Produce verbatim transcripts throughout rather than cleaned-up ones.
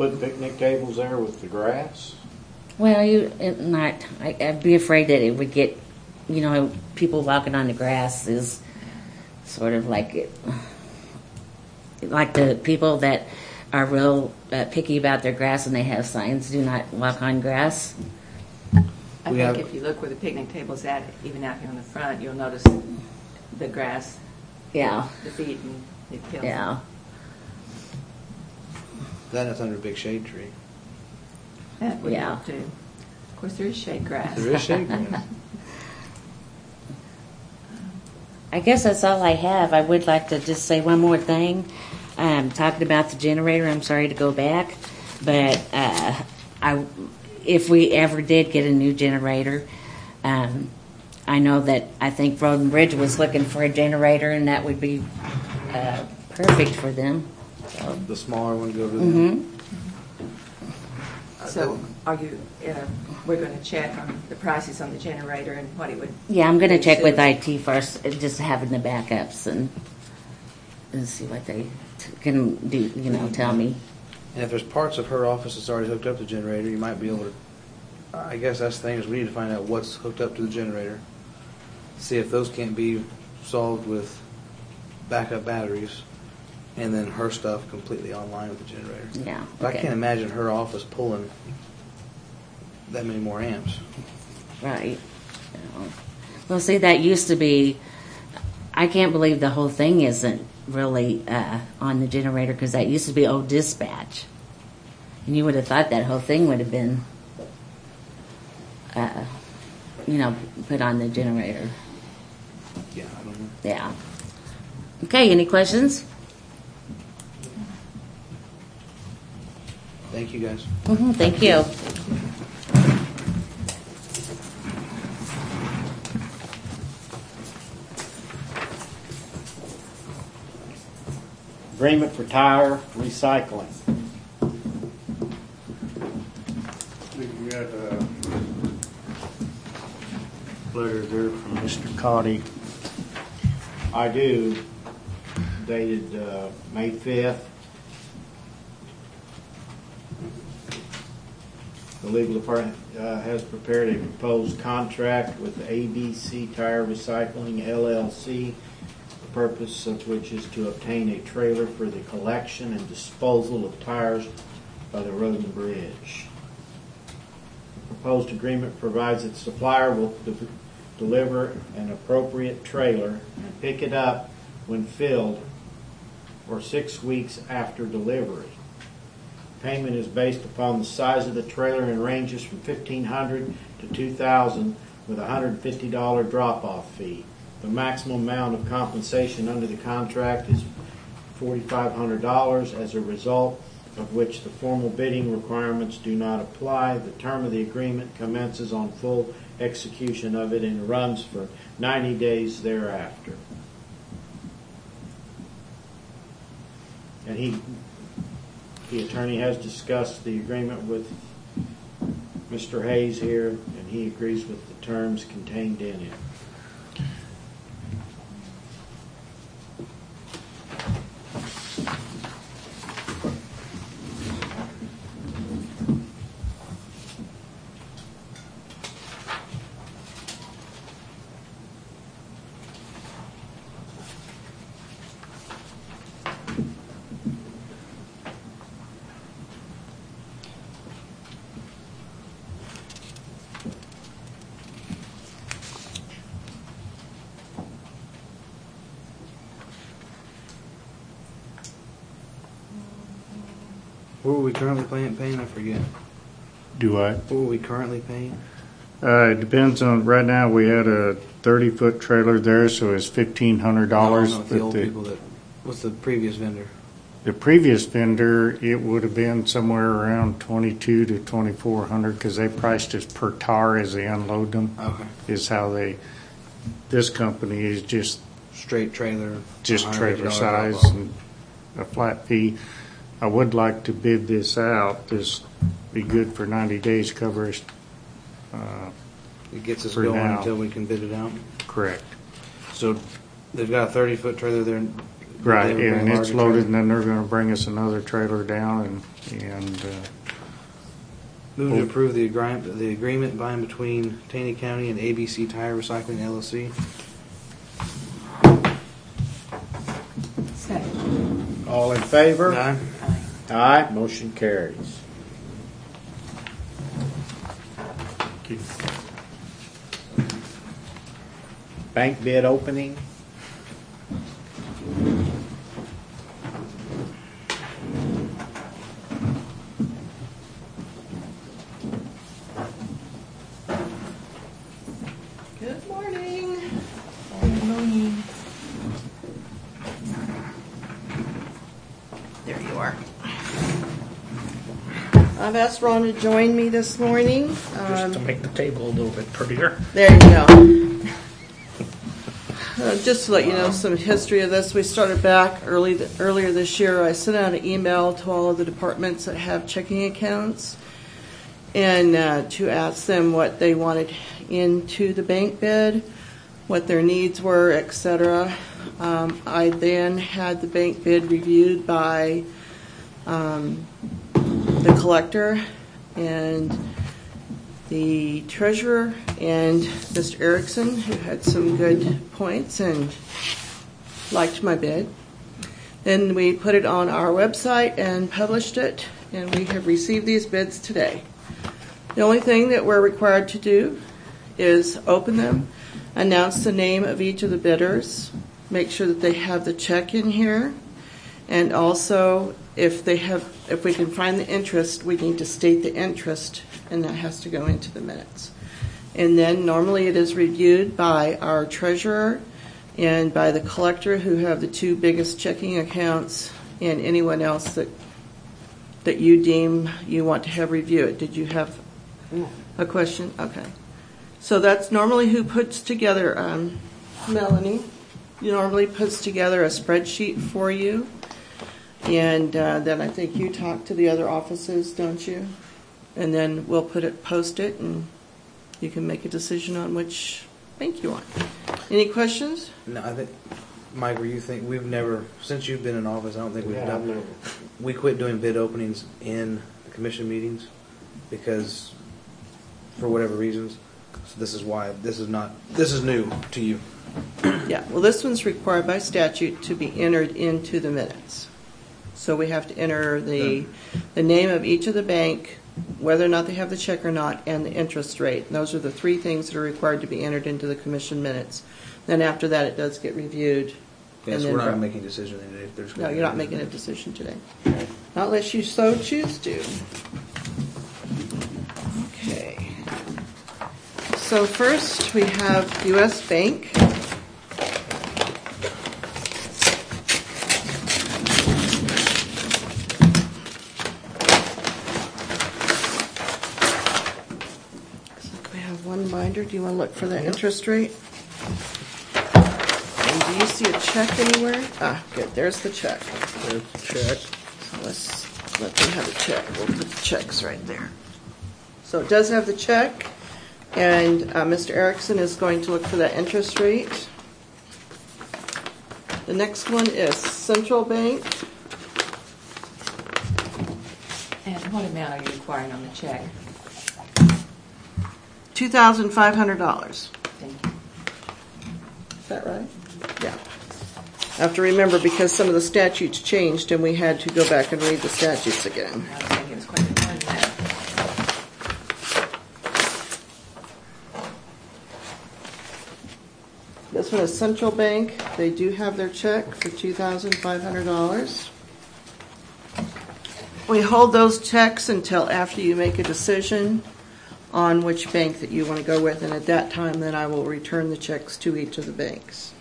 put picnic tables there with the grass? Well, you it not. I, I'd be afraid that it would get, you know, people walking on the grass is sort of like it, like the people that are real uh, picky about their grass and they have signs, do not walk on grass. I We think have- if you look where the picnic table's at, even out here on the front, you'll notice the grass, Yeah, the feet, and it kills. yeah. That is under a big shade tree. That would Yeah. help too. Of course, there is shade grass. There is shade grass. I guess that's all I have. I would like to just say one more thing. Um, talking about the generator, I'm sorry to go back, but uh, I, if we ever did get a new generator, um, I know that I think Road and Bridge was looking for a generator, and that would be uh, perfect for them. So, The smaller one go to them. hmm So, are you? Uh, we're going to check on the prices on the generator and what it would. Yeah, I'm going to be check with soon. I T first, uh, just having the backups and and see what they t- can do. You know, tell me. And if there's parts of her office that's already hooked up to the generator, you might be able to. I guess that's the thing is we need to find out what's hooked up to the generator. See if those can't be solved with backup batteries, and then her stuff completely online with the generator. Yeah. But Okay. I can't imagine her office pulling that many more amps. Right. Yeah. Well, see, that used to be. I can't believe the whole thing isn't really uh, on the generator because that used to be old dispatch, and you would have thought that whole thing would have been, uh, you know, put on the generator. Yeah, I don't know. Yeah. Okay. Any questions? Thank you guys. Mm-hmm, thank you. Agreement for tire recycling. We got a letter there from Mister Cotty. I do, dated uh, May fifth. The legal department uh, has prepared a proposed contract with A B C Tire Recycling L L C, the purpose of which is to obtain a trailer for the collection and disposal of tires by the road and bridge. The proposed agreement provides that the supplier will de- deliver an appropriate trailer and pick it up when filled or six weeks after delivery. Payment is based upon the size of the trailer and ranges from fifteen hundred dollars to two thousand dollars with a one hundred fifty dollars drop-off fee. The maximum amount of compensation under the contract is four thousand five hundred dollars, as a result of which the formal bidding requirements do not apply. The term of the agreement commences on full execution of it and runs for ninety days thereafter. And he The attorney has discussed the agreement with Mister Hayes here, and he agrees with the terms contained in it. What were we currently paying? Paying? I forget. Do I? What were we currently paying? Uh, it depends on, right now we had a thirty foot trailer there, so it's fifteen hundred dollars. No, no, the old people that. What's the previous vendor? The previous vendor, it would have been somewhere around twenty-two to twenty-four hundred because they priced us per tar as they unload them. Okay. Is how they. This company is just Straight trailer. just trailer one hundred fifty dollars size drop-off. and a flat fee. I would like to bid this out. This be good for ninety days coverage. Uh, It gets us For going now. until we can bid it out. correct. So they've got a thirty foot trailer there. Right, They would bring and a it's larger loaded, trailer. and then they're gonna bring us another trailer down, and, and, uh, Move to approve the agreement, the agreement by and between Taney County and A B C Tire Recycling L L C. Second. All in favor? Aye. Aye. Aye, motion carries. Bank bid opening. Good morning. Good morning. There you are. I've asked Ron to join me this morning. Just to Um, make the table a little bit prettier. there you go. Uh, just to let you know some history of this, we started back early earlier this year. I sent out an email to all of the departments that have checking accounts and uh, to ask them what they wanted into the bank bid, what their needs were, et cetera. Um, I then had the bank bid reviewed by um, the collector and the treasurer and Mister Erickson, who had some good points and liked my bid. Then we put it on our website and published it, and we have received these bids today. The only thing that we're required to do is open them, announce the name of each of the bidders, make sure that they have the check in here, and also if they have, if we can find the interest, we need to state the interest, and that has to go into the minutes. And then normally it is reviewed by our treasurer and by the collector, who have the two biggest checking accounts, and anyone else that that you deem you want to have review it. Did you have a question? Okay. So that's normally who puts together, um, Melanie, you normally puts together a spreadsheet for you. And uh, then I think you talk to the other offices, don't you? And then we'll put it, post it, and you can make a decision on which bank you want. Any questions? No, I think, Mike, were you think, we've never, since you've been in office, I don't think we've Yeah, I've done, never- we quit doing bid openings in the commission meetings because, for whatever reasons. So this is why, this is not, this is new to you. Yeah, well, this one's required by statute to be entered into the minutes. So we have to enter the, the name of each of the bank, whether or not they have the check or not, and the interest rate. And those are the three things that are required to be entered into the commission minutes. Then after that, it does get reviewed. Yes, and then we're not brought- making a decision today. If there's No, you're not making a decision today. Not unless you so choose to. Okay. So first, we have U S Bank. We have one binder. Do you want to look for the interest rate? And do you see a check anywhere? Ah, good. There's the check. There's the check. So let's let them have a check. We'll put the checks right there. So it does have the check, and uh, Mister Erickson is going to look for that interest rate. The next one is Central Bank. And what amount are you requiring on the check? two thousand five hundred dollars. Thank you. Is that right? Yeah. I have to remember because some of the statutes changed and we had to go back and read the statutes again. I was thinking it was quite a bit more than that. This one is Central Bank. They do have their check for two thousand five hundred dollars. We hold those checks until after you make a decision on which bank that you want to go with, and at that time, then I will return the checks to each of the banks.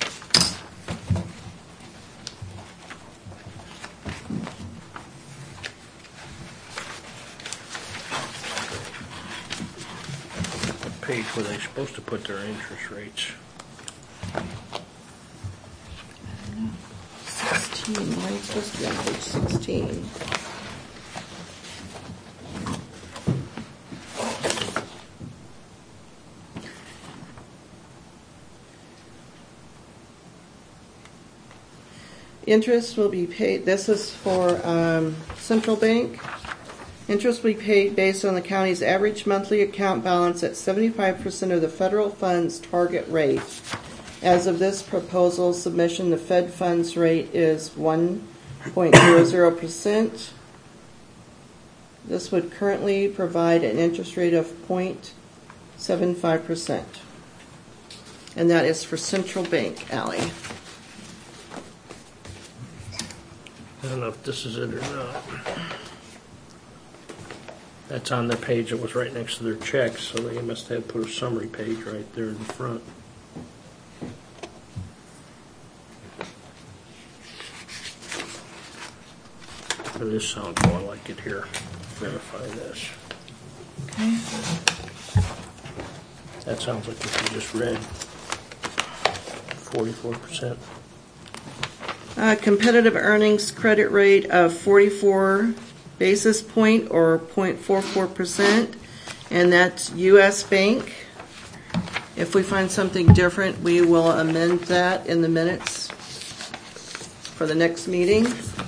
What page were they supposed to put their interest rates? sixteen, why are you supposed to be on page sixteen? Interest will be paid, this is for um, Central Bank. Interest will be paid based on the county's average monthly account balance at seventy-five percent of the federal funds target rate. As of this proposal submission, the Fed funds rate is one point zero zero percent. This would currently provide an interest rate of zero point seven five percent. And that is for Central Bank, Ally. I don't know if this is it or not. That's on their page that was right next to their checks, so they must have put a summary page right there in the front. But this sounds more like it here. Verify this. Okay. That sounds like what you just read. Forty-four percent. Uh, competitive earnings credit rate of forty-four basis point or zero point four four percent, and that's U S Bank. If we find something different, we will amend that in the minutes for the next meeting.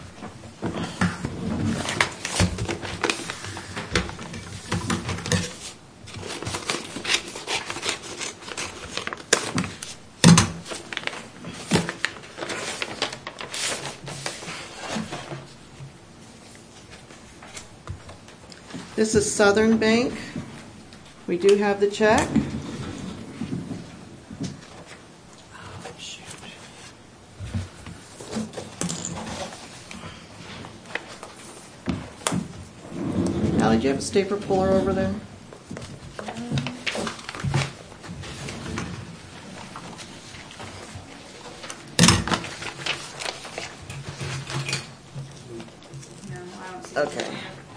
This is Southern Bank. We do have the check. Oh, shoot. Allie, do you have a stapler puller over there? Okay.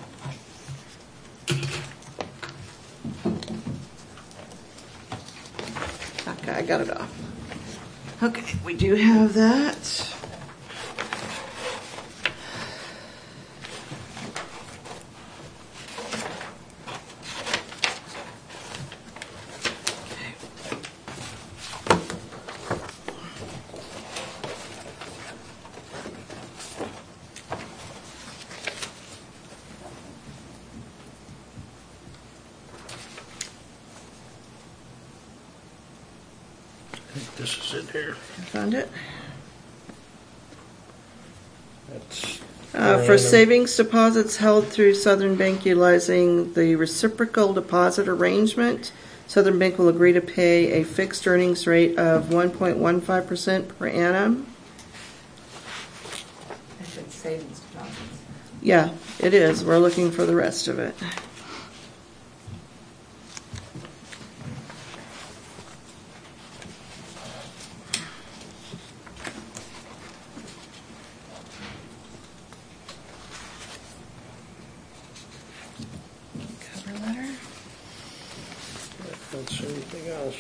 Okay, I got it off. Okay, we do have that. I think this is it here. Found it. That's Uh, for savings deposits held through Southern Bank utilizing the reciprocal deposit arrangement, Southern Bank will agree to pay a fixed earnings rate of one point one five percent per annum. I should savings deposits. Yeah, it is. We're looking for the rest of it. Cover letter. Don't see anything else.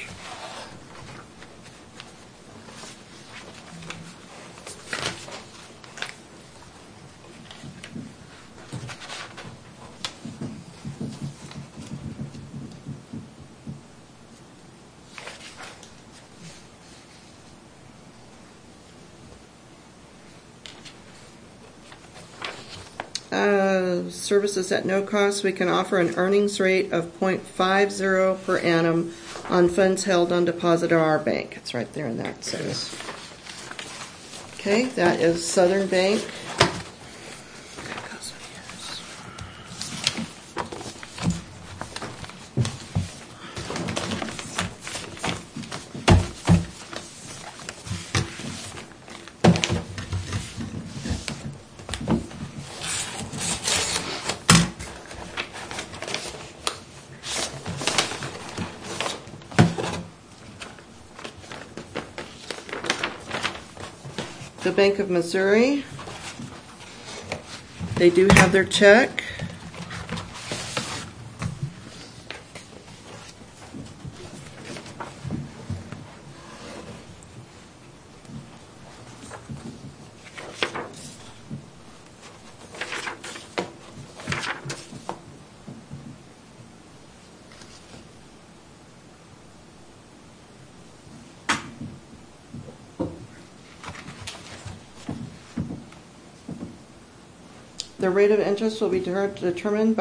Uh, services at no cost, we can offer an earnings rate of zero point five zero per annum on funds held on deposit at our bank. It's right there in that sentence. Okay, that is Southern Bank. The Bank of Missouri, they do have their check. The rate of interest will be deter- determined by